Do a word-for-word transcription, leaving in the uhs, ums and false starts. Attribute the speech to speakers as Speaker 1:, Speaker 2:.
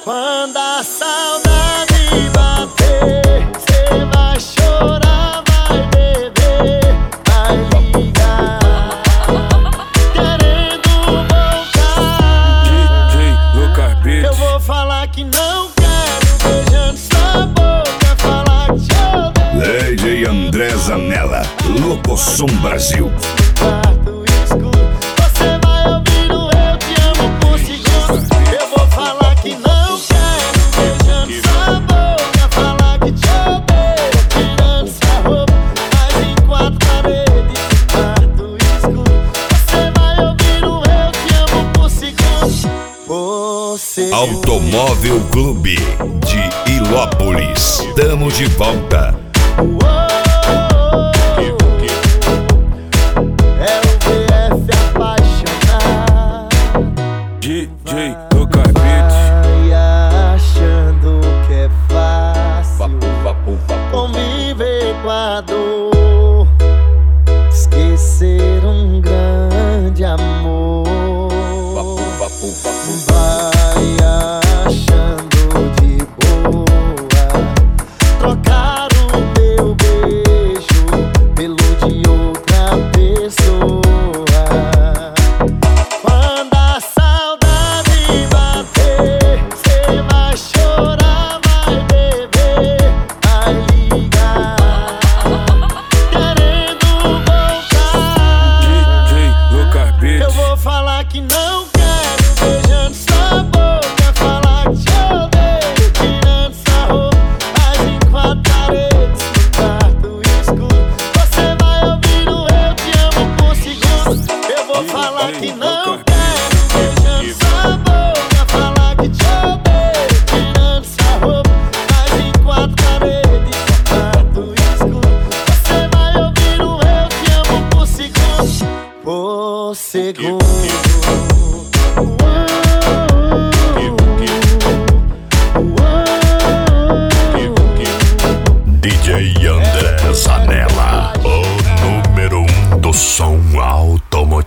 Speaker 1: Quando a saudade bater, cê vai chorar, vai beber, vai ligar, querendo voltar.
Speaker 2: D J Lucas Beats.
Speaker 1: Eu vou falar que não quero, beijando sua boca, falar que te odeio.
Speaker 3: D J André Zanella, Locosom Brasil.
Speaker 1: Quarto escuro, você vai ouvir o eu te amo por segundos. Eu vou falar que não quero, beijando sua boca, falar que te odeio, tirando sua roupa, mas em quatro paredes. Quarto escuro, você vai ouvir o eu te amo por segundos. Você
Speaker 3: Automóvel Clube de Ilópolis. Tamo de volta.
Speaker 2: D J Lucas Beats.
Speaker 1: Vai achando que é fácil conviver com a dor, esquecer um grande amor. Vai achando de boa trocar o meu beijo pelo de outra pessoa. Quando a saudade bater, cê vai chorar, vai beber, vai ligar, querendo voltar.
Speaker 2: D J Lucas Beats.
Speaker 1: Eu vou falar que não quero, beijando sua boca, falar que te odeio, tirando sua roupa, mas em quatro paredes, no quarto escuro. Você vai ouvir o eu te amo por segundos. Eu vou falar que não quero, beijando sua boca, falar que te odeio, tirando sua roupa, mas em quatro paredes, no quarto escuro. Você vai ouvir o eu te amo por segundos, por segundo.